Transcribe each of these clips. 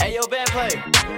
Hey, yo, band play.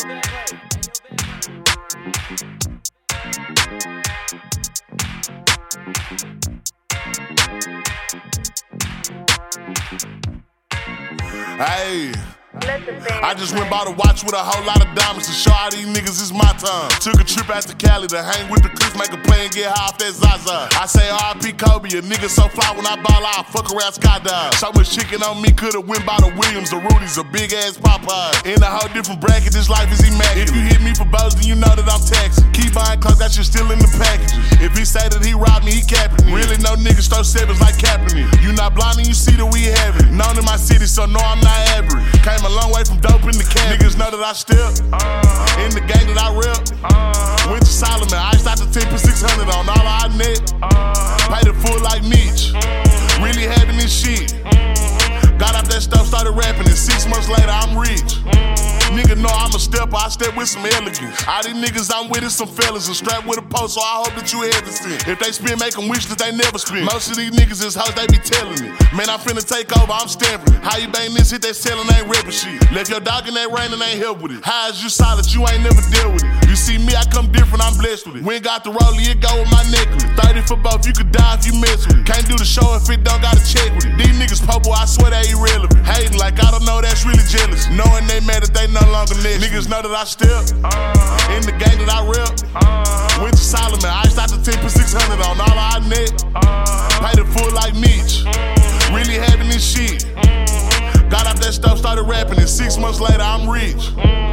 Hey, I just went by the watch with a whole lot of diamonds to show all these niggas it's my time. Took a trip out to Cali to hang with the clips, make a play and get high off that Zaza. I say R.I.P. Kobe, a nigga so fly when I ball out, fuck around skydive. So much chicken on me, coulda went by the Williams, the Rudy's, a big ass Popeye. In a whole different bracket, this life is immaculate. If you hit me for bows, then you know that I'm taxing. Keep buying clothes, that shit still in the packages. If he say that he robbed me, he capping it. Really no niggas throw sevens like Kaepernick. You not blind and you see that we have it. Known in my city, so no, I'm not average. Came a long way from dope in the can. Niggas know that I step in the gang that I rep. Went to Solomon, iced out the 10 for 600 on all our net. Paid it full like Mitch. Really having this shit. Got out that stuff, started rapping, and 6 months later I'm rich. Nigga know I'm a stepper, I step with some elegance. All these niggas I'm with is some fellas and strapped with a post, so I hope that you haven't seen. If they spin, make them wish that they never spin. Most of these niggas is hoes, they be telling me. Man, I'm finna take over, I'm stamping it. How you bang this hit, they selling ain't ripping shit. Left your dog in that rain and ain't help with it. How is you solid, you ain't never dealt with it. You see me, I come different, I'm blessed with it. We ain't got the rollie, it go with my necklace. 30 for both, you could die if you mess with it. Can't do the show if it don't gotta check with it. These niggas popo, I swear they irrelevant. Hating like I don't know, that's really jealous. Knowing they mad that they no longer next. Niggas know that I step in the gang that I rep. Went to Solomon, iced out the 10 for 600 on all our net. Paid it full like Mitch. Really having this shit. Got out that stuff, started rapping, and 6 months later I'm rich.